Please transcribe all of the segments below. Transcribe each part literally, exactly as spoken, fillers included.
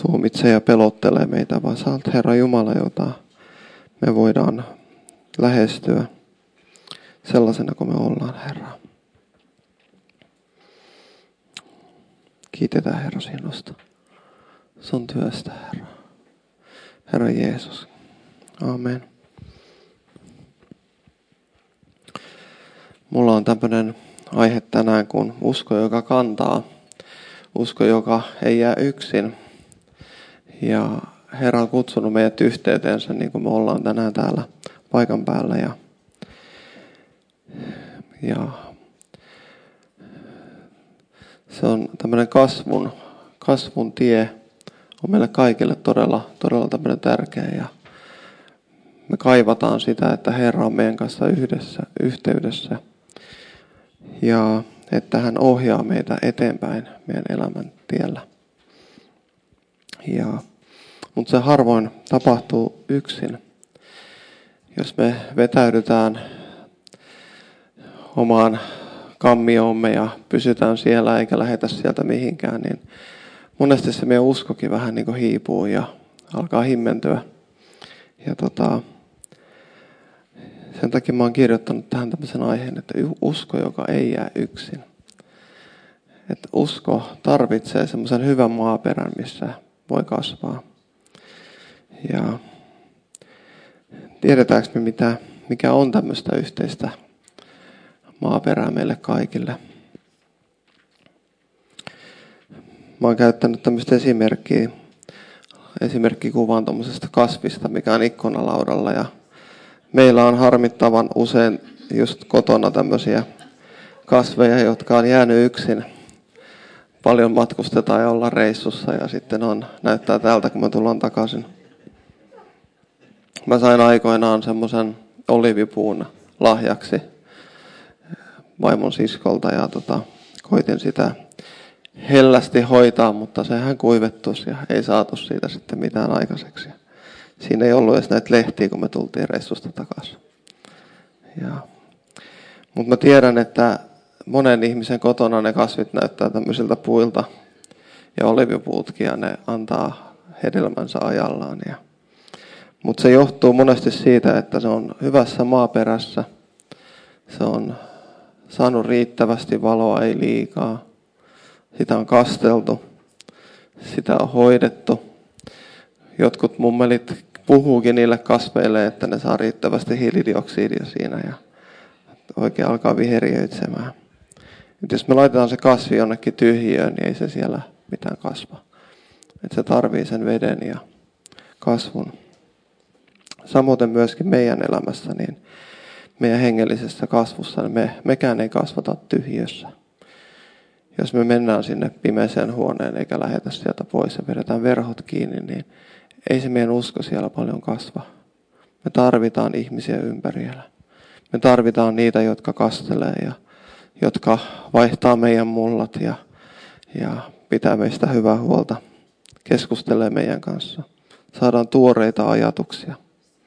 tuomitsee ja pelottelee meitä, vaan sä olet Herra Jumala, jota me voidaan lähestyä sellaisena kuin me ollaan, Herra. Kiitetään, Herra, sinusta, sun työstä, Herra. Herra Jeesus. Amen. Mulla on tämmöinen aihe tänään kuin usko, joka kantaa. Usko, joka ei jää yksin. Ja Herra on kutsunut meidät yhteyteensä, niin kuin me ollaan tänään täällä paikan päällä. Ja, ja se on tämmöinen kasvun, kasvun tie. On meille kaikille todella, todella tämmöinen tärkeä. Ja me kaivataan sitä, että Herra on meidän kanssa yhdessä, yhteydessä. Ja että hän ohjaa meitä eteenpäin meidän elämän tiellä. Ja, mutta se harvoin tapahtuu yksin. Jos me vetäydytään omaan kammiomme ja pysytään siellä eikä lähetä sieltä mihinkään, niin monesti se meidän uskokin vähän niin kuin hiipuu ja alkaa himmentyä. Ja tota, sen takia mä oon kirjoittanut tähän tämmöisen aiheen, että usko, joka ei jää yksin. Että usko tarvitsee semmoisen hyvän maaperän, missä voi kasvaa. Ja tiedetäänkö me, mitä, mikä on tämmöistä yhteistä maaperää meille kaikille? Mä oon käyttänyt tämmöistä esimerkkiä, esimerkkikuvaan tuommoisesta kasvista, mikä on ikkunalaudalla. Ja meillä on harmittavan usein just kotona tämmöisiä kasveja, jotka on jäänyt yksin. Paljon matkustetaan ja ollaan reissussa ja sitten on, näyttää tältä, kun me tullaan takaisin. Mä sain aikoinaan semmoisen oliivipuun lahjaksi vaimon siskolta ja tota, koitin sitä hellästi hoitaa, mutta sehän kuivettus ja ei saatu siitä sitten mitään aikaiseksi. Siinä ei ollut edes näitä lehtiä, kun me tultiin reissusta takaisin. Ja, mutta mä tiedän, että monen ihmisen kotona ne kasvit näyttää tämmöisiltä puilta ja olivipuutkin ja ne antaa hedelmänsä ajallaan. Ja, mutta se johtuu monesti siitä, että se on hyvässä maaperässä. Se on saanut riittävästi valoa, ei liikaa. Sitä on kasteltu. Sitä on hoidettu. Jotkut mummelit puhuukin niille kasveille, että ne saa riittävästi hiilidioksidia siinä ja oikein alkaa viheriöitsemään. Et jos me laitetaan se kasvi jonnekin tyhjiöön, niin ei se siellä mitään kasva. Et se tarvii sen veden ja kasvun. Samoin myöskin meidän elämässä, niin meidän hengellisessä kasvussa, niin me, mekään ei kasvata tyhjiössä. Jos me mennään sinne pimeeseen huoneen eikä lähetä sieltä pois ja vedetään verhot kiinni, niin ei se meidän usko siellä paljon kasva. Me tarvitaan ihmisiä ympärillä. Me tarvitaan niitä, jotka kastelee ja jotka vaihtaa meidän mullat ja, ja pitää meistä hyvää huolta. Keskustelee meidän kanssa. Saadaan tuoreita ajatuksia.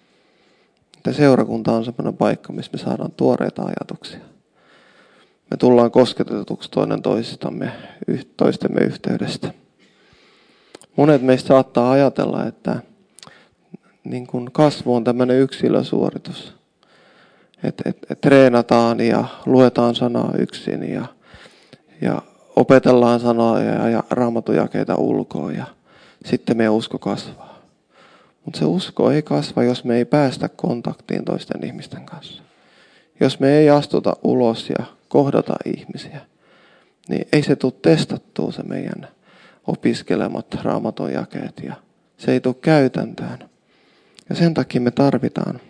Ja seurakunta on sellainen paikka, missä me saadaan tuoreita ajatuksia. Me tullaan kosketetuksi toinen toisistamme, toistemme yhteydestä. Monet meistä saattaa ajatella, että niin kun kasvu on tämmöinen yksilösuoritus. Että et, et treenataan ja luetaan sanaa yksin ja, ja opetellaan sanaa ja, ja raamatujakeita ulkoa ja sitten meidän usko kasvaa. Mutta se usko ei kasva, jos me ei päästä kontaktiin toisten ihmisten kanssa. Jos me ei astuta ulos ja kohdata ihmisiä, niin ei se tule testattua se meidän opiskelemat raamatun jakeet ja se ei tule käytäntöön. Ja sen takia me tarvitaan,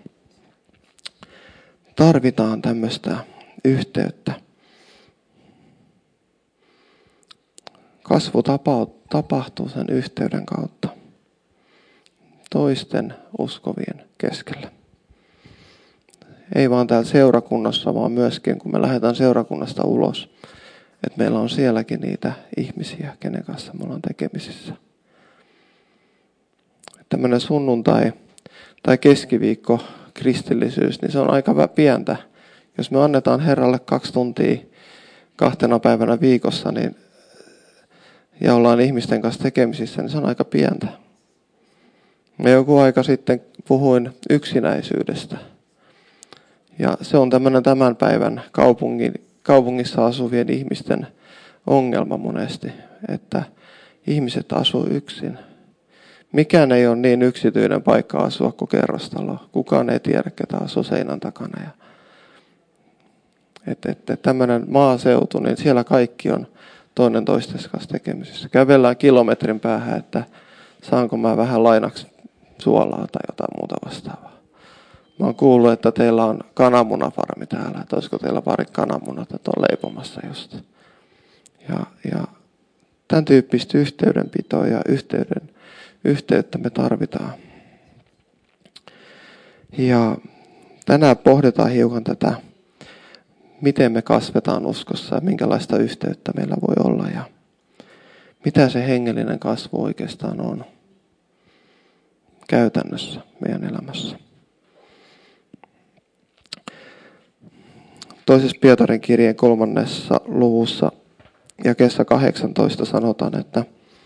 tarvitaan tämmöistä yhteyttä. Kasvu tapahtuu sen yhteyden kautta toisten uskovien keskellä. Ei vaan täällä seurakunnassa, vaan myöskin kun me lähdetään seurakunnasta ulos, että meillä on sielläkin niitä ihmisiä, kenen kanssa me ollaan tekemisissä. Tämmöinen sunnuntai tai keskiviikko kristillisyys, niin se on aika pientä. Jos me annetaan Herralle kaksi tuntia kahtena päivänä viikossa, niin ja ollaan ihmisten kanssa tekemisissä, niin se on aika pientä. Mä joku aika sitten puhuin yksinäisyydestä. Ja se on tämmöinen tämän päivän kaupungin, kaupungissa asuvien ihmisten ongelma monesti, että ihmiset asuu yksin. Mikään ei ole niin yksityinen paikka asua kuin kerrostalo. Kukaan ei tiedä, ketä asuu seinän takana. Ja että, että tämmöinen maaseutu, niin siellä kaikki on toinen toistensa kanssa tekemisissä. Kävellään kilometrin päähän, että saanko mä vähän lainaksi suolaa tai jotain muuta vastaavaa. Mä oon kuullut, että teillä on kananmunafarmi täällä, että olisiko teillä pari kananmunat, että on leipomassa just. Ja, ja tämän tyyppistä yhteydenpitoa ja yhteyden, yhteyttä me tarvitaan. Ja tänään pohditaan hiukan tätä, miten me kasvetaan uskossa ja minkälaista yhteyttä meillä voi olla ja mitä se hengellinen kasvu oikeastaan on käytännössä meidän elämässä. Toisessa Pietarin kirjeen kolmannessa luvussa jakeessa kahdeksantoista sanotaan, että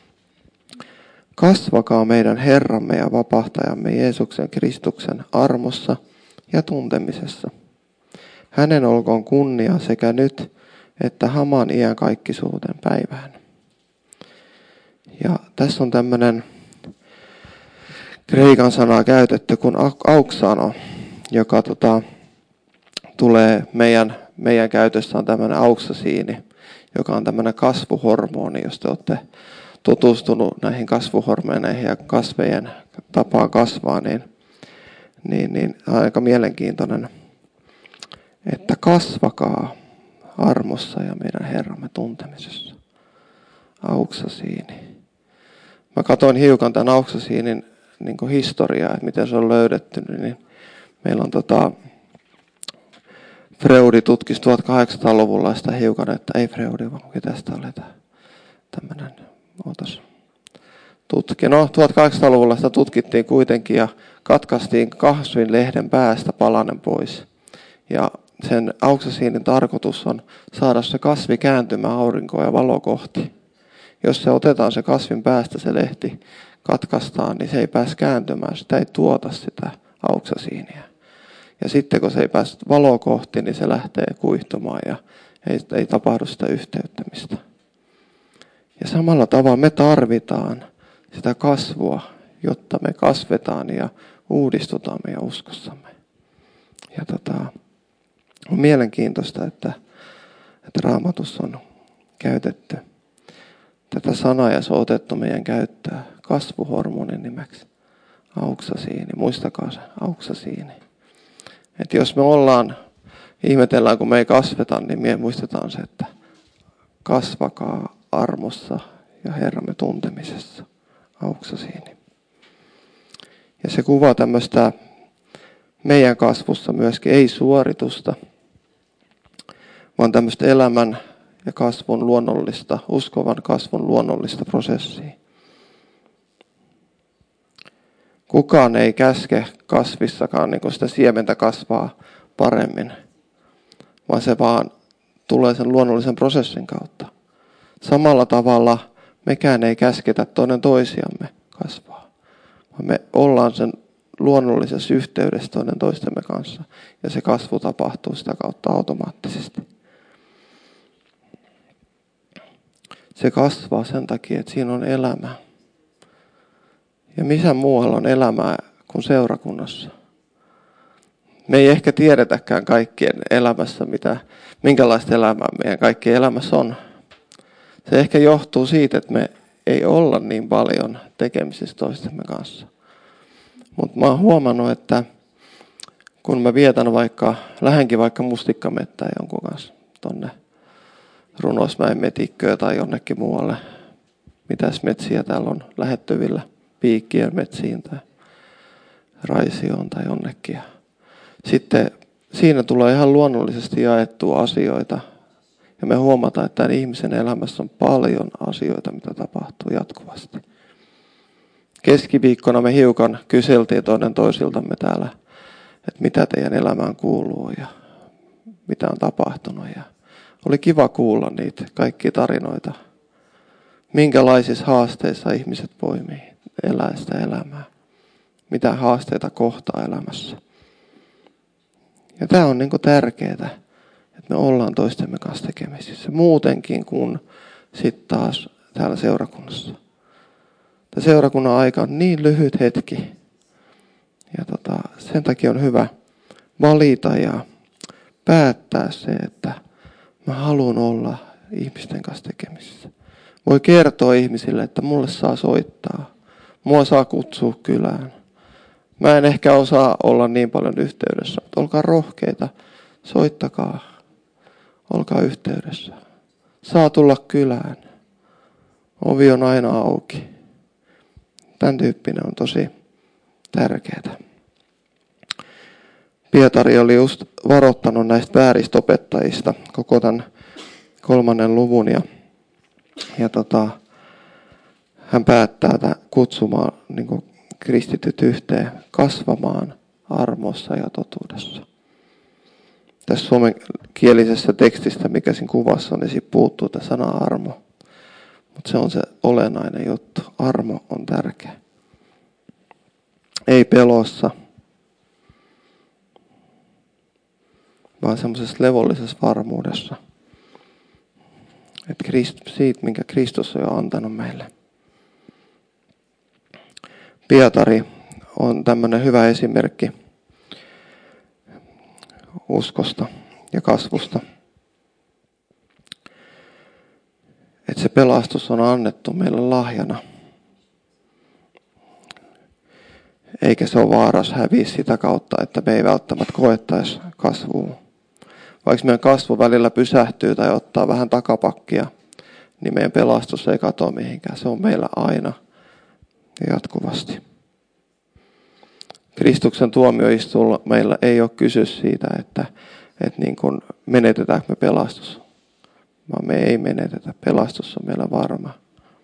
kasvakaa meidän Herramme ja vapahtajamme Jeesuksen Kristuksen armossa ja tuntemisessa. Hänen olkoon kunnia sekä nyt että hamaan iän kaikkisuuden päivään. Ja tässä on tämmöinen kreikan sana käytetty kuin auksano, joka tota, tulee meidän, meidän käytössä on tämmöinen auksasiini, joka on tämmöinen kasvuhormoni, jos te olette tutustunut näihin kasvuhormoneihin ja kasvejen tapaan kasvaa, niin, niin, niin aika mielenkiintoinen, että kasvakaa armossa ja meidän Herramme tuntemisessa. Auksasiini. Mä katsoin hiukan tämän auksasiinin niin kuin historiaa, että miten se on löydetty, niin meillä on tota, Freudi tutkisi tuhatkahdeksansataaluvulla sitä hiukan, että ei Freudi, vaan ketä sitä oli tämmöinen, ootas, tutki. No, tuhatkahdeksansataaluvulla sitä tutkittiin kuitenkin ja katkaistiin kasvin lehden päästä palanen pois. Ja sen auksasiinin tarkoitus on saada se kasvi kääntymään aurinkoa ja valoa kohti. Jos se otetaan se kasvin päästä se lehti, katkaistaan, niin se ei pääse kääntymään, sitä ei tuota sitä auksasiinia. Ja sitten kun se ei pääse valoa kohti, niin se lähtee kuihtumaan ja ei, ei tapahdu sitä yhteyttämistä. Ja samalla tavalla me tarvitaan sitä kasvua, jotta me kasvetaan ja uudistutaan meidän uskossamme. Ja tota, on mielenkiintoista, että, että Raamatussa on käytetty tätä sanaa ja se on otettu meidän käyttöön kasvuhormonin nimeksi. Auksasiini, muistakaa se, auksasiini. Että jos me ollaan, ihmetellään kun me ei kasveta, niin me muistetaan se, että kasvakaa armossa ja Herramme tuntemisessa. Auksasiini. Ja se kuvaa tämmöistä meidän kasvussa myöskin ei suoritusta, vaan tämmöistä elämän ja kasvun luonnollista, uskovan kasvun luonnollista prosessia. Kukaan ei käske kasvissakaan niin kuin sitä siementä kasvaa paremmin, vaan se vaan tulee sen luonnollisen prosessin kautta. Samalla tavalla mekään ei käsketä toinen toisiamme kasvaa, vaan me ollaan sen luonnollisessa yhteydessä toinen toistemme kanssa ja se kasvu tapahtuu sitä kautta automaattisesti. Se kasvaa sen takia, että siinä on elämä. Ja missä muualla on elämää kuin seurakunnassa. Me ei ehkä tiedetäkään kaikkien elämässä, mitä, minkälaista elämää meidän kaikkien elämässä on. Se ehkä johtuu siitä, että me ei olla niin paljon tekemisissä toistemme kanssa. Mutta mä oon huomannut, että kun mä vietän vaikka, lähdenkin vaikka mustikkamettään jonkun kanssa tonne Runosmäen metikköön tai jonnekin muualle. Mitäs metsiä täällä on lähettyvillä? Piikkien metsiin tai Raisioon tai jonnekin. Sitten siinä tulee ihan luonnollisesti jaettua asioita. Ja me huomataan, että tämän ihmisen elämässä on paljon asioita, mitä tapahtuu jatkuvasti. Keskiviikkona me hiukan kyseltiin toinen toisiltamme täällä, että mitä teidän elämään kuuluu ja mitä on tapahtunut. Ja oli kiva kuulla niitä kaikkia tarinoita. minkälaisissa haasteissa ihmiset poimii elää sitä elämää. Mitä haasteita kohtaa elämässä. Ja tämä on niin kuin tärkeää, että me ollaan toistemme kanssa tekemisissä. Muutenkin kuin sitten taas täällä seurakunnassa. Tämä seurakunnan aika on niin lyhyt hetki. Ja tota, sen takia on hyvä valita ja päättää se, että mä haluan olla ihmisten kanssa tekemisissä. Voi kertoa ihmisille, että mulle saa soittaa. Mua saa kutsua kylään. Mä en ehkä osaa olla niin paljon yhteydessä, mutta olkaa rohkeita. Soittakaa. Olkaa yhteydessä. Saa tulla kylään. Ovi on aina auki. Tämän tyyppinen on tosi tärkeää. Pietari oli just varoittanut näistä vääristä opettajista koko tämän kolmannen luvun. Ja, ja tota, hän päättää kutsumaan niin kuin kristityt yhteen kasvamaan armossa ja totuudessa. Tässä suomenkielisessä tekstissä, mikä siinä kuvassa on, niin siitä puuttuu tämä sana armo. Mutta se on se olennainen juttu. Armo on tärkeä. Ei pelossa, vaan semmoisessa levollisessa varmuudessa. Että siitä, minkä Kristus on jo antanut meille. Pietari on tämmöinen hyvä esimerkki uskosta ja kasvusta. Että se pelastus on annettu meille lahjana. Eikä se ole vaaras häviä sitä kautta, että me ei välttämättä koettaisi kasvua. Vaikka meidän kasvu välillä pysähtyy tai ottaa vähän takapakkia, niin meidän pelastus ei katoa mihinkään. Se on meillä aina ja jatkuvasti. Kristuksen tuomioistuilla meillä ei ole kyse siitä, että, että niin kuin menetetäänkö me pelastus. Vaan me ei menetetä. Pelastus on meillä varma.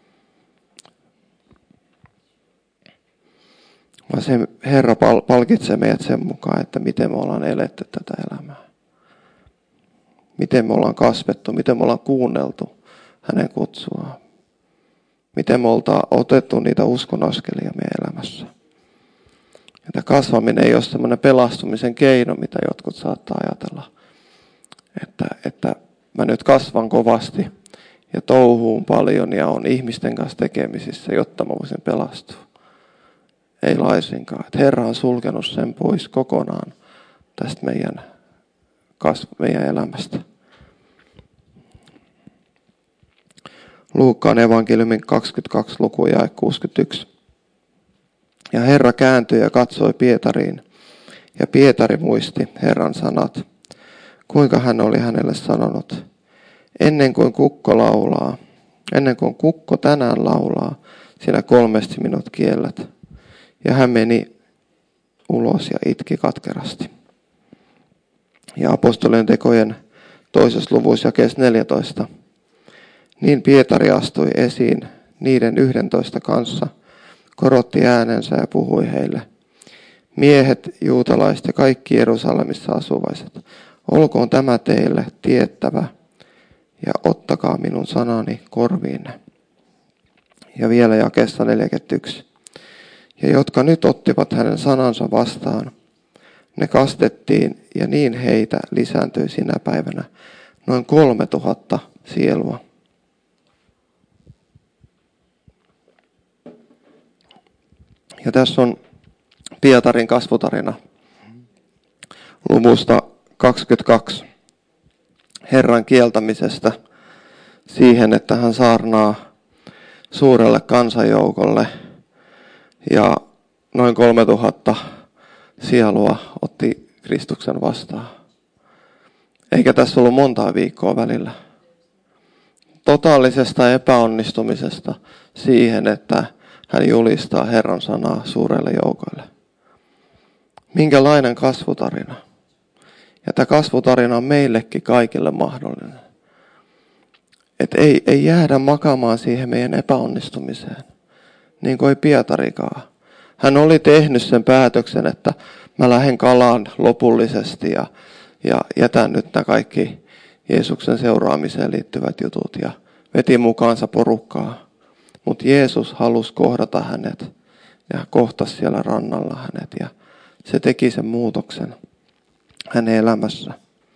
Vaan se Herra palkitsee meidät sen mukaan, että miten me ollaan eletty tätä elämää. Miten me ollaan kasvettu, miten me ollaan kuunneltu hänen kutsuaan. Miten me oltaan otettu niitä uskon askelia meidän elämässä. Että kasvaminen ei ole semmoinen pelastumisen keino, mitä jotkut saattaa ajatella. Että, että mä nyt kasvan kovasti ja touhuun paljon ja on ihmisten kanssa tekemisissä, jotta mä voisin pelastua. Ei laisinkaan. Että Herra on sulkenut sen pois kokonaan tästä meidän, kasv- meidän elämästä. Luukkaan evankeliumin kaksikymmentäkaksi luku jae kuusikymmentäyksi. Ja Herra kääntyi ja katsoi Pietariin. Ja Pietari muisti Herran sanat, kuinka hän oli hänelle sanonut. Ennen kuin kukko laulaa, ennen kuin kukko tänään laulaa, sinä kolmesti minut kiellät. Ja hän meni ulos ja itki katkerasti. Ja apostolien tekojen toisessa luvussa jakeessa neljätoista. Niin Pietari astui esiin niiden yhdentoista kanssa, korotti äänensä ja puhui heille. Miehet, juutalaiset ja kaikki Jerusalemissa asuvaiset, olkoon tämä teille tiettävä ja ottakaa minun sanani korviinne. Ja vielä jakeessa neljäkymmentäyksi. Ja jotka nyt ottivat hänen sanansa vastaan, ne kastettiin ja niin heitä lisääntyi sinä päivänä noin kolme tuhatta sielua. Ja tässä on Pietarin kasvutarina luvusta kaksikymmentäkaksi. Herran kieltämisestä siihen, että hän saarnaa suurelle kansanjoukolle ja noin kolme tuhatta sielua otti Kristuksen vastaan. Eikä tässä ollut montaa viikkoa välillä. Totaalisesta epäonnistumisesta siihen, että hän julistaa Herran sanaa suurelle joukolle. Minkälainen kasvutarina? Ja tämä kasvutarina on meillekin kaikille mahdollinen. Että ei, ei jäädä makaamaan siihen meidän epäonnistumiseen. Niin kuin ei Pietarikaan. Hän oli tehnyt sen päätöksen, että mä lähden kalaan lopullisesti ja, ja jätän nyt nämä kaikki Jeesuksen seuraamiseen liittyvät jutut. Ja veti mukaansa porukkaa. Mutta Jeesus halusi kohdata hänet ja kohtasi siellä rannalla hänet ja se teki sen muutoksen hänen elämässä.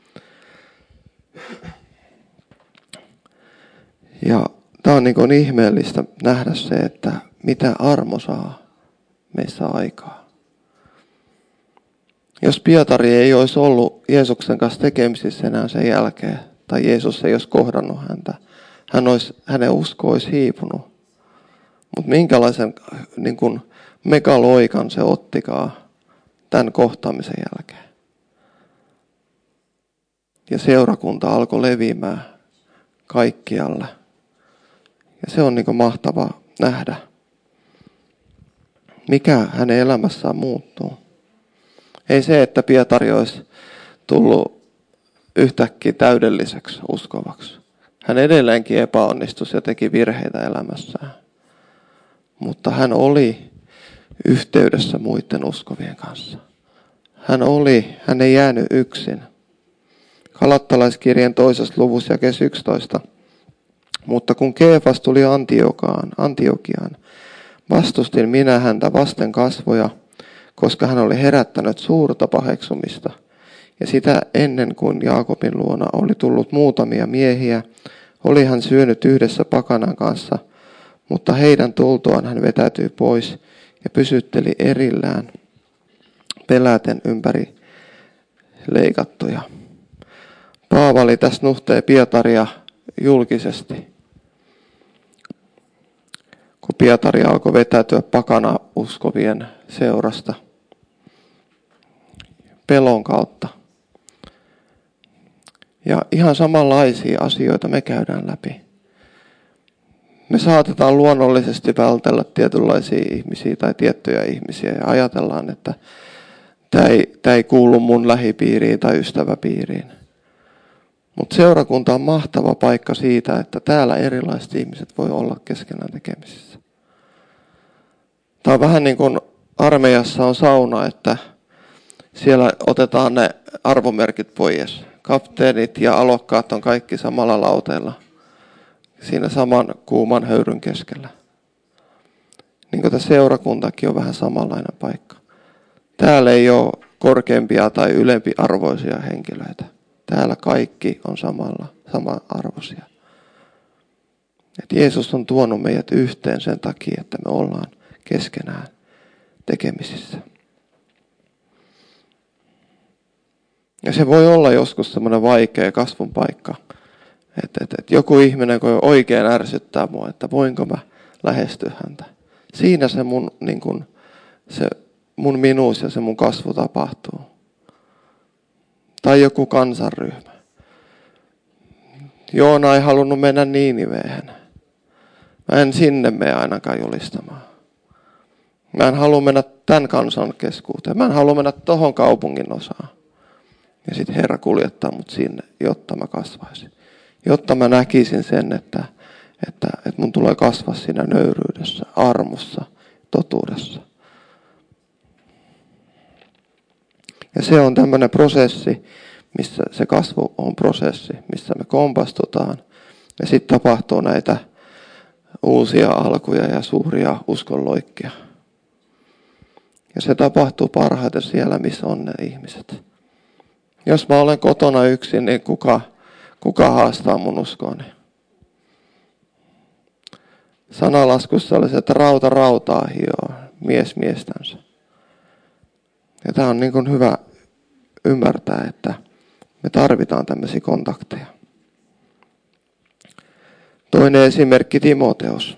Ja tämä on niin kuin ihmeellistä nähdä se, että mitä armo saa meissä aikaa. Jos Pietari ei olisi ollut Jeesuksen kanssa tekemisissä enää sen jälkeen, tai Jeesus ei olisi kohdannut häntä, hän olisi, hänen usko olisi hiipunut. Mutta minkälaisen niin kuin megaloikan se ottikaan tämän kohtaamisen jälkeen. Ja seurakunta alkoi leviämään kaikkialle. Ja se on niin kuin mahtava nähdä, mikä hänen elämässään muuttuu. Ei se, että Pietari olisi tullut yhtäkkiä täydelliseksi uskovaksi. Hän edelleenkin epäonnistui ja teki virheitä elämässään. Mutta hän oli yhteydessä muiden uskovien kanssa. Hän oli, hän ei jäänyt yksin. Galattalaiskirjeen toisessa luvussa jakees yksitoista. Mutta kun Keefas tuli Antiokiaan, Antiokiaan, vastustin minä häntä vasten kasvoja, koska hän oli herättänyt suurta paheksumista. Ja sitä ennen kuin Jaakobin luona oli tullut muutamia miehiä, oli hän syönyt yhdessä pakanan kanssa, mutta heidän tultuaan hän vetäytyi pois ja pysytteli erillään peläten ympäri leikattuja. Paavali tässä nuhtee Pietaria julkisesti. Kun Pietari alkoi vetäytyä pakana uskovien seurasta pelon kautta. Ja ihan samanlaisia asioita me käydään läpi. Me saatetaan luonnollisesti vältellä tietynlaisia ihmisiä tai tiettyjä ihmisiä ja ajatellaan, että tämä ei, tämä ei kuulu mun lähipiiriin tai ystäväpiiriin. Mutta seurakunta on mahtava paikka siitä, että täällä erilaiset ihmiset voi olla keskenään tekemisissä. Tämä on vähän niin kuin armeijassa on sauna, että siellä otetaan ne arvomerkit pois. Kapteenit ja alokkaat on kaikki samalla lauteella. Siinä saman kuuman höyryn keskellä. Niin kuin tämä seurakuntakin on vähän samanlainen paikka. Täällä ei ole korkeampia tai ylempiarvoisia henkilöitä. Täällä kaikki on samalla, sama-arvoisia. Et Jeesus on tuonut meidät yhteen sen takia, että me ollaan keskenään tekemisissä. Ja se voi olla joskus semmoinen vaikea kasvun paikka. Että et, et joku ihminen, kun oikein ärsyttää mua, että voinko mä lähestyä häntä. Siinä se mun, niin kun, se mun minuus ja se mun kasvu tapahtuu. Tai joku kansanryhmä. Joona ei halunnut mennä Niiniveen. Mä en sinne mene ainakaan julistamaan. Mä en halua mennä tämän kansan keskuuteen. Mä en halua mennä tohon kaupungin osaan. Ja sitten Herra kuljettaa mut sinne, jotta mä kasvaisin. Jotta mä näkisin sen, että, että, että mun tulee kasvaa siinä nöyryydessä, armossa, totuudessa. Ja se on tämmöinen prosessi, missä se kasvu on prosessi, missä me kompastutaan. Ja sitten tapahtuu näitä uusia alkuja ja suuria uskonloikkia. Ja se tapahtuu parhaiten siellä, missä on ne ihmiset. Jos mä olen kotona yksin, niin kuka, kuka haastaa mun uskoni? Sanalaskussa oli se, että rauta rautaa hioo, mies miestänsä. Ja tämä on niin kuin hyvä ymmärtää, että me tarvitaan tämmöisiä kontakteja. Toinen esimerkki Timoteos.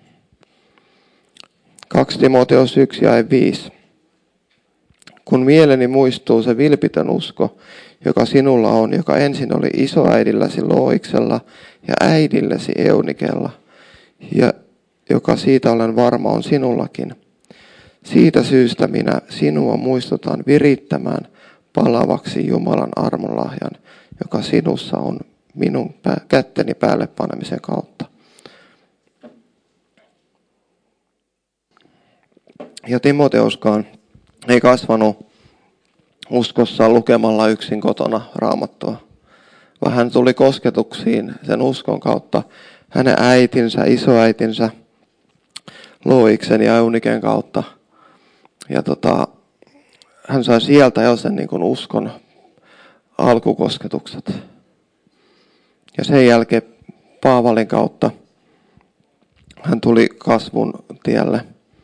kaksi Timoteos yksi ja viisi. Kun mieleni muistuu se vilpitön usko, joka sinulla on, joka ensin oli isoäidilläsi Looiksella ja äidilläsi Eunikella, ja joka siitä olen varma on sinullakin. Siitä syystä minä sinua muistutan virittämään palavaksi Jumalan armonlahjan, joka sinussa on minun kätteni päälle panemisen kautta. Ja Timoteoskaan ei kasvanut uskossa lukemalla yksin kotona Raamattua, vaan hän tuli kosketuksiin sen uskon kautta. Hänen äitinsä, isoäitinsä Loiksen ja Euniken kautta. Ja tota, hän sai sieltä jo sen niin kuin uskon alkukosketukset. Ja sen jälkeen Paavalin kautta hän tuli kasvun tielle.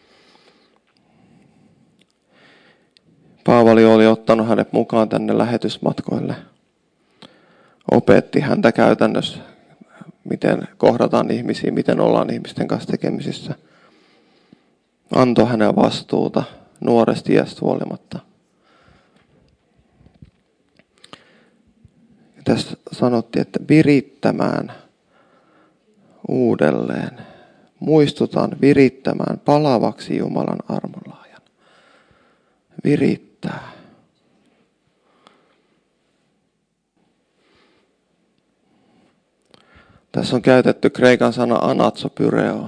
Paavali oli ottanut hänet mukaan tänne lähetysmatkoille. Opetti häntä käytännössä, miten kohdataan ihmisiä, miten ollaan ihmisten kanssa tekemisissä. Antoi hänen vastuuta nuoresta iästä huolimatta. Ja tässä sanottiin, että virittämään uudelleen. Muistutan virittämään palavaksi Jumalan armonlahjan. Virittää. Tässä on käytetty kreikan sana anatsopyreo.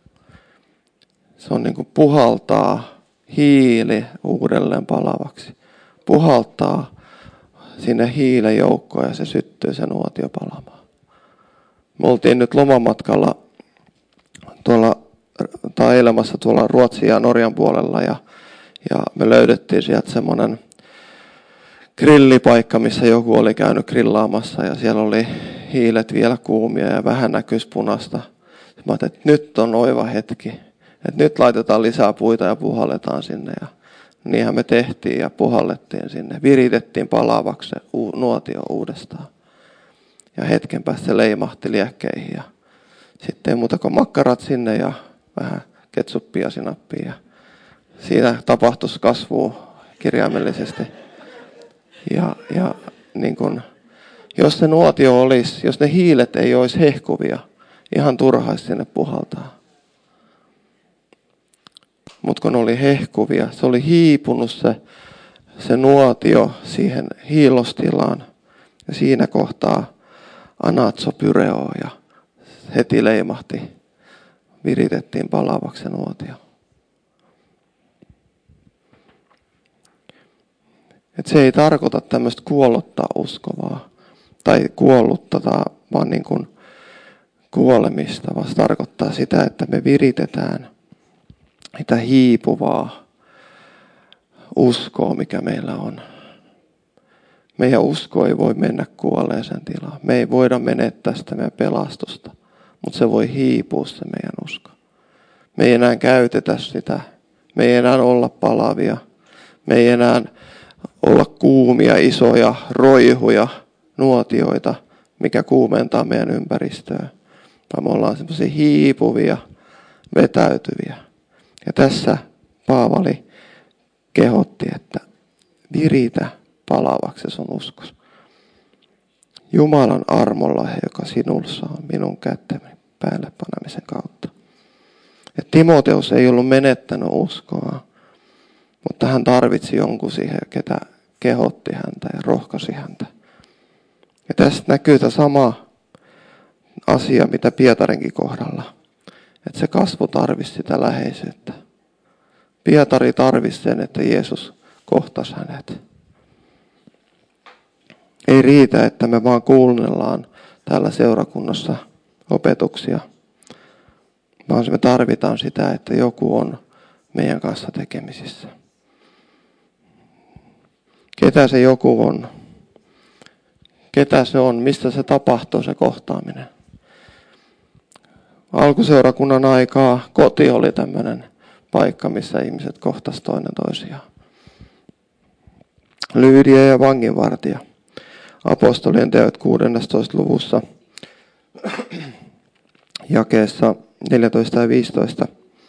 Se on niin kuin puhaltaa hiili uudelleen palavaksi. Puhaltaa sinne hiilen joukkoon ja se syttyy se nuotio palamaan. Me oltiin nyt lomamatkalla tuolla tailemassa tuolla Ruotsin ja Norjan puolella ja, ja me löydettiin sieltä semmoinen grillipaikka, missä joku oli käynyt grillaamassa ja siellä oli hiilet vielä kuumia ja vähän näkyisi punasta. Mä ajattelin, että nyt on oiva hetki, että nyt laitetaan lisää puita ja puhalletaan sinne. Ja niinhän me tehtiin ja puhallettiin sinne, viritettiin palavaksi se nuotio uudestaan. Ja hetken päästä se leimahti liekkeihin ja sitten ei muuta kuin makkarat sinne ja vähän ketsuppia sinappia. Ja siinä tapahtui kasvua kirjaimellisesti. Ja, ja niin kun, jos se nuotio olisi, jos ne hiilet ei olisi hehkuvia, ihan turhaisi sinne puhaltaa. Mutta kun ne oli hehkuvia, se oli hiipunut se, se nuotio siihen hiilostilaan. Ja siinä kohtaa anatsopyreo ja heti leimahti, viritettiin palavaksi se nuotio. Et se ei tarkoita tämmöistä kuolluttaa uskovaa tai kuolluttaa, vaan niin kuin kuolemista, vaan se tarkoittaa sitä, että me viritetään sitä hiipuvaa uskoa, mikä meillä on. Meidän usko ei voi mennä kuolleeseen tilaan. Me ei voida menettää sitä meidän pelastusta, mutta se voi hiipua se meidän usko. Me ei enää käytetä sitä. Me ei enää olla palavia. Me ei enää olla kuumia, isoja roihuja, nuotioita, mikä kuumentaa meidän ympäristöä. Vaan me ollaan semmoisia hiipuvia, vetäytyviä. Ja tässä Paavali kehotti, että viritä palavaksi sun uskos. Jumalan armolla, joka sinussa on minun kätteni päälle panemisen kautta. Ja Timoteus ei ollut menettänyt uskoa, mutta hän tarvitsi jonkun siihen, ketä kehotti häntä ja rohkaisi häntä. Ja tästä näkyy tämä sama asia, mitä Pietarinkin kohdalla. Että se kasvu tarvitsi sitä läheisyyttä. Pietari tarvitsi sen, että Jeesus kohtasi hänet. Ei riitä, että me vaan kuunnellaan täällä seurakunnassa opetuksia, vaan me tarvitaan sitä, että joku on meidän kanssa tekemisissä. Ketä se joku on? Ketä se on? Mistä se tapahtuu, se kohtaaminen? Alkuseurakunnan aikaa koti oli tämmöinen paikka, missä ihmiset kohtasivat toinen toisiaan. Lyydia ja vanginvartija. Apostolien teot kuudennessatoista luvussa jakeessa neljätoista ja viisitoista.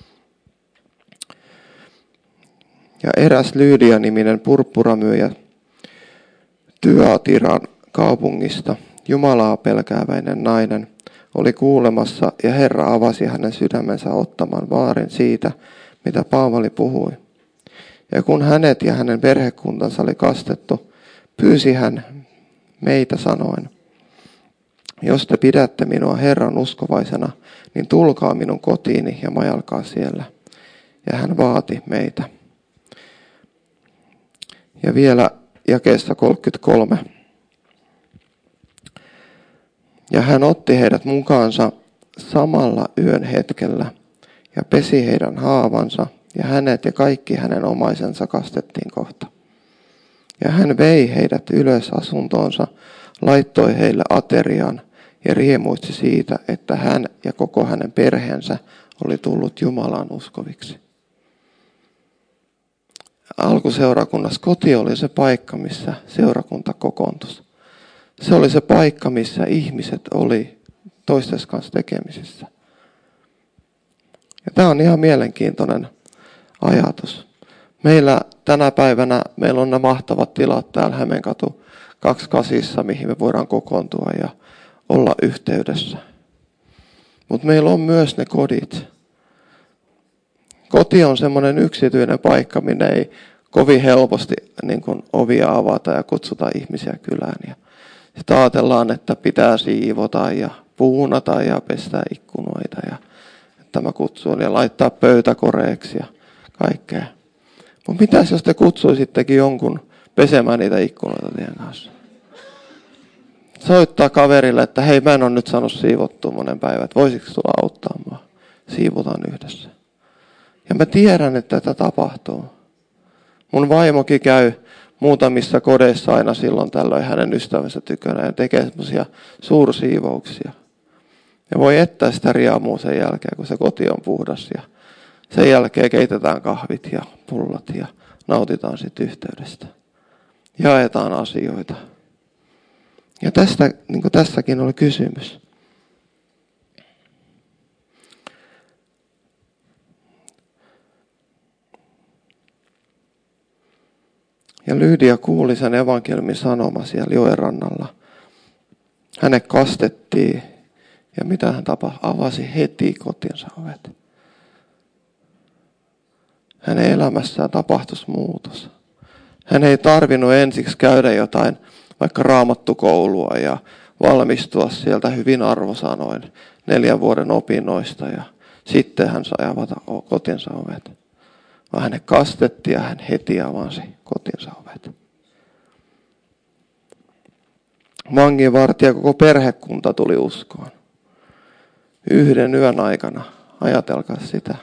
Ja eräs Lyydia-niminen purppuramyyjä Tyatiran kaupungista, Jumalaa pelkääväinen nainen, oli kuulemassa ja Herra avasi hänen sydämensä ottamaan vaarin siitä, mitä Paavali puhui. Ja kun hänet ja hänen perhekuntansa oli kastettu, pyysi hän meitä sanoen, jos te pidätte minua Herran uskovaisena, niin tulkaa minun kotiini ja majalkaa siellä. Ja hän vaati meitä. Ja vielä jakeessa kolmekymmentäkolme. Ja hän otti heidät mukaansa samalla yön hetkellä ja pesi heidän haavansa, ja hänet ja kaikki hänen omaisensa kastettiin kohta. Ja hän vei heidät ylös asuntoonsa, laittoi heille aterian ja riemuitsi siitä, että hän ja koko hänen perheensä oli tullut Jumalaan uskoviksi. Alkuseurakunnassa koti oli se paikka, missä seurakunta kokoontui. Se oli se paikka, missä ihmiset oli toistensa kanssa tekemisissä. Ja tämä on ihan mielenkiintoinen ajatus. Meillä tänä päivänä meillä on nämä mahtavat tilat täällä Hämeenkatu kaksikymmentäkahdeksan, mihin me voidaan kokoontua ja olla yhteydessä. Mutta meillä on myös ne kodit. Koti on semmoinen yksityinen paikka, minne ei kovin helposti niin kuin ovia avata ja kutsuta ihmisiä kylään. Ja sitten ajatellaan, että pitää siivota ja puunata ja pestä ikkunoita ja että mä kutsun ja laittaa pöytäkoreeksi ja kaikkea. Mutta mitäs jos te kutsuisittekin jonkun pesemään niitä ikkunoita teidän kanssa? Soittaa kaverille, että hei, mä en ole nyt saanut siivottua monen päivän, että voisitko sulla auttaa mua? Siivotaan yhdessä. Ja mä tiedän, että tätä tapahtuu. Mun vaimokin käy muutamissa kodeissa aina silloin tällöin hänen ystävänsä tykönä ja tekee semmoisia suursiivouksia. Ja voi ettää sitä riamua sen jälkeen, kun se koti on puhdas. Ja sen jälkeen keitetään kahvit ja pullat ja nautitaan sitten yhteydestä. Jaetaan asioita. Ja tästä, niin kuin tässäkin oli kysymys. Ja Lydia kuuli sen evankeliumin sanoma siellä joen rannalla. Hänet kastettiin ja mitä hän tapahtui? Avasi heti kotinsa ovet. Hänen elämässään tapahtui muutos. Hän ei tarvinnut ensiksi käydä jotain vaikka raamattukoulua ja valmistua sieltä hyvin arvosanoin neljän vuoden opinnoista ja sitten hän sai avata kotinsa ovet. Vaan hänet kastettiin ja hän heti avasi kotinsa ovet. Vanginvartija ja koko perhekunta tuli uskoon. Yhden yön aikana. Ajatelkaa sitä.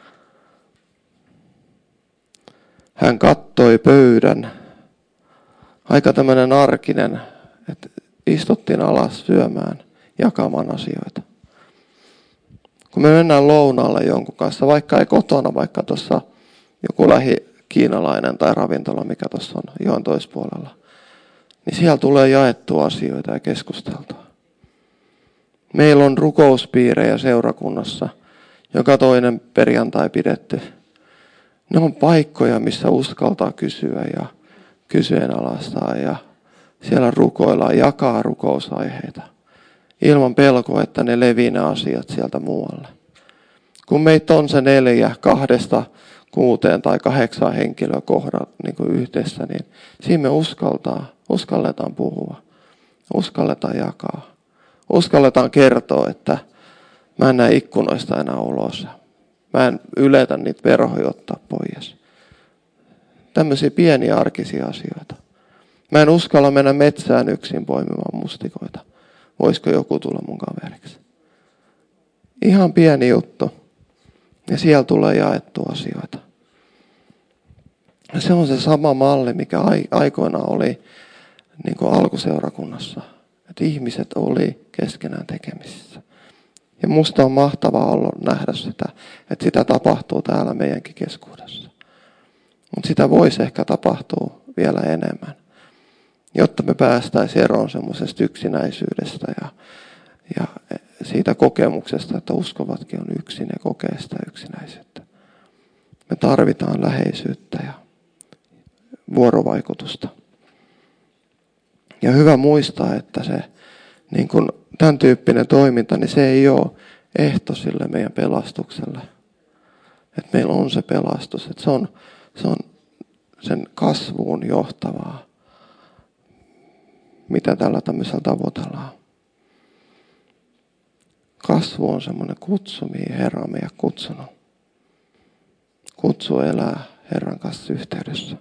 Hän kattoi pöydän. Aika tämmöinen arkinen, että istuttiin alas syömään, jakamaan asioita. Kun me mennään lounaalle jonkun kanssa, vaikka ei kotona, vaikka tuossa joku lähi kiinalainen tai ravintola, mikä tuossa on joen toispuolella, niin siellä tulee jaettua asioita ja keskusteltua. Meillä on rukouspiirejä seurakunnassa, joka toinen perjantai pidetty. Ne on paikkoja, missä uskaltaa kysyä ja kyseenalaistaa ja siellä rukoillaan, jakaa rukousaiheita. Ilman pelkoa, että ne levii ne asiat sieltä muualle. Kun meitä on se neljä, kahdesta kuuteen tai kahdeksaan henkilöä kohdalla niin kuin yhdessä, niin siinä me uskaltaa, uskalletaan puhua, uskalletaan jakaa. Uskalletaan kertoa, että mä en näe ikkunoista enää ulos. Mä en yletä niitä verhoja ottaa pois. Tämmöisiä pieniä arkisia asioita. Mä en uskalla mennä metsään yksin poimimaan mustikoita. Voisiko joku tulla mun kaveriksi? Ihan pieni juttu. Ja siellä tulee jaettua asioita. Ja se on se sama malli, mikä aikoinaan oli niin kuin alkuseurakunnassa. Että ihmiset oli keskenään tekemisissä. Ja musta on mahtavaa olla nähdä sitä, että sitä tapahtuu täällä meidänkin keskuudessa. Mutta sitä voisi ehkä tapahtua vielä enemmän, jotta me päästäisiin eroon semmoisesta yksinäisyydestä ja, ja siitä kokemuksesta, että uskovatkin on yksin ja kokee sitä yksinäisyyttä. Me tarvitaan läheisyyttä ja vuorovaikutusta. Ja hyvä muistaa, että se niin kun tämän tyyppinen toiminta, niin se ei ole ehto sille meidän pelastukselle. Että meillä on se pelastus, että se on, se on sen kasvuun johtavaa, mitä tällä tämmöisellä tavoitellaan. Kasvu on semmoinen kutsu, mihin Herra on meidät kutsunut. Kutsu elää Herran kanssa yhteydessä.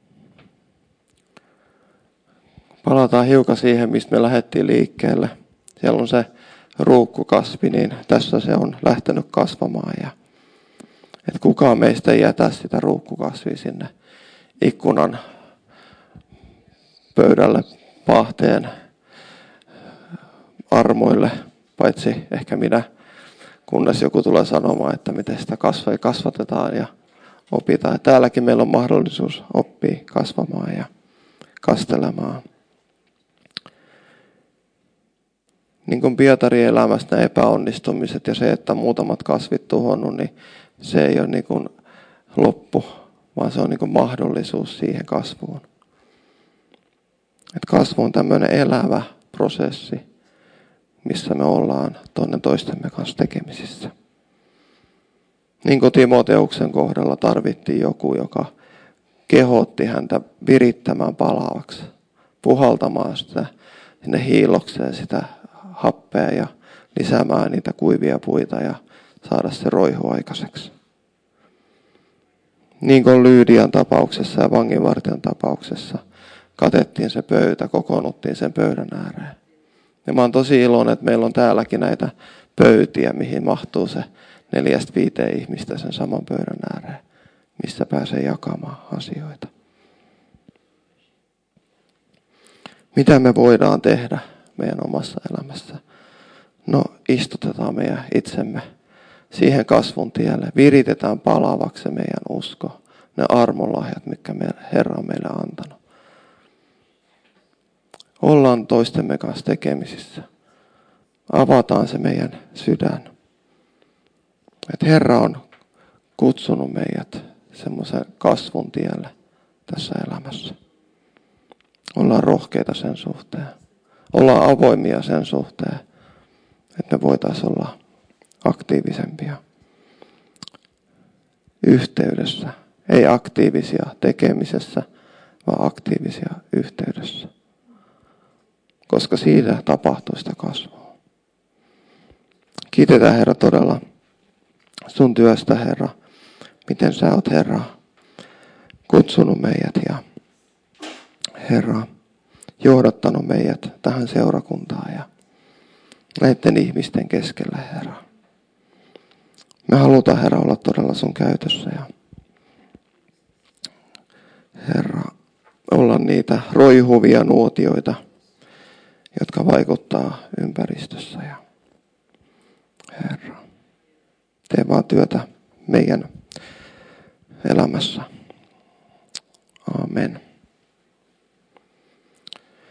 Palataan hiukan siihen, mistä me lähdettiin liikkeelle. Siellä on se ruukkukasvi, niin tässä se on lähtenyt kasvamaan. Ja, että kukaan meistä ei jätä sitä ruukkukasvia sinne ikkunan pöydälle pahteen armoille, paitsi ehkä minä, kunnes joku tulee sanomaan, että miten sitä kasvaa kasvatetaan ja opitaan. Ja täälläkin meillä on mahdollisuus oppia kasvamaan ja kastelemaan. Niin kuin Pietarin elämästä ne epäonnistumiset ja se, että muutamat kasvit tuhonnut, niin se ei ole niin kuin loppu, vaan se on niin kuin mahdollisuus siihen kasvuun. Et kasvu on tämmöinen elävä prosessi, missä me ollaan toinen toistemme kanssa tekemisissä. Niin kuin Timoteuksen kohdalla tarvittiin joku, joka kehotti häntä virittämään palavaksi, puhaltamaan sitä sinne hiilokseen sitä happea ja lisäämään niitä kuivia puita ja saada se roihu aikaiseksi. Niin kuin Lyydian tapauksessa ja vanginvartijan tapauksessa katettiin se pöytä, kokoonnuttiin sen pöydän ääreen. Ja mä oon tosi iloinen, että meillä on täälläkin näitä pöytiä, mihin mahtuu se neljästä viiteen ihmistä sen saman pöydän ääreen, missä pääsee jakamaan asioita. Mitä me voidaan tehdä meidän omassa elämässä? No, istutetaan meidän itsemme siihen kasvun tielle. Viritetään palavaksi se meidän usko, ne armonlahjat, mitkä Herra on meille antanut. Ollaan toistemme kanssa tekemisissä. Avataan se meidän sydän. Että Herra on kutsunut meidät semmoisen kasvun tielle tässä elämässä. Ollaan rohkeita sen suhteen. Ollaan avoimia sen suhteen, että me voitaisiin olla aktiivisempia yhteydessä. Ei aktiivisia tekemisessä, vaan aktiivisia yhteydessä. Koska siitä tapahtuu sitä kasvua. Kiitetään Herra todella sun työstä, Herra. Miten sä oot, Herra, kutsunut meidät ja Herra, johdattanut meidät tähän seurakuntaan ja näiden ihmisten keskellä, Herra. Me halutaan, Herra, olla todella sun käytössä ja Herra, olla niitä roihuvia nuotioita, jotka vaikuttaa ympäristössä. Ja Herra, tee vaan työtä meidän elämässä. Amen.